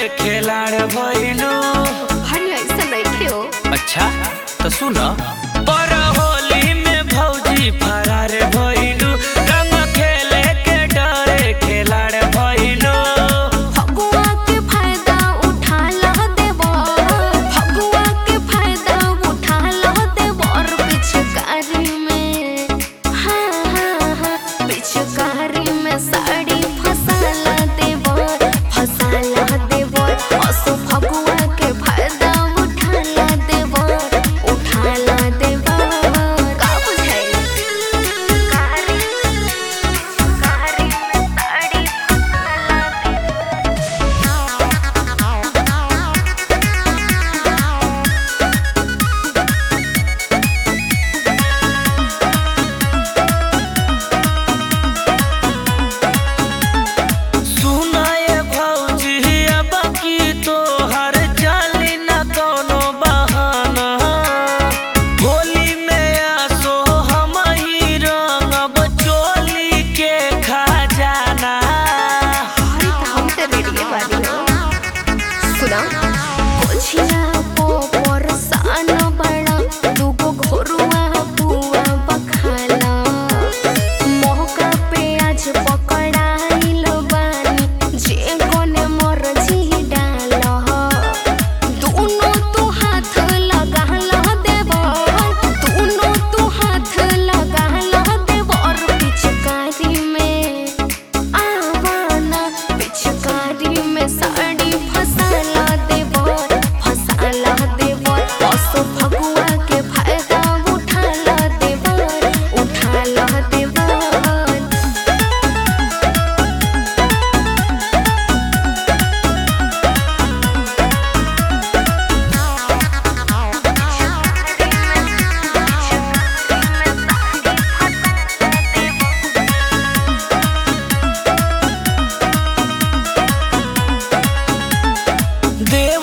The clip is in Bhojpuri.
खिलाड़ भइलू। हनी ऐसा नहीं हो। अच्छा तो सुनो, पर होली में भौजी फरार भइलू, रंग खेले के डरे खिलाड़ भइलू। फगुआ के फायदा उठा ला देबो, फगुआ के फायदा उठा ला देबो और पिचकारी में हाँ पिचकारी में साड़ी फसाला देबो, फसाला देबो। असो फगुआ के फायदा उठा ला देबो, उठा ला देबो। का बुझाई कारी कारी में साड़ी सुनाए भौजी अब की तोहर चली न कोनो बहाना, होली में आसो हम ही रंगब चोली के खजाना। अरे हम तो रेडी बानी हो। सुना कोचिया पोपर सान बड़ा दुगो घोरुआ बुआ बखाला, मौका पे आज पकड़ाइल बानी जे कोने मर्जी डाल। दोनों तू हाथ लगा ला देबो, दोनों तू हाथ लगा ला देबो और पिचकारी में आवाना, पिचकारी में साड़ी फसाला देबो, फसाला देबो। असो फगुआ के फायदा उठाला देबो, उठाला देबो। देव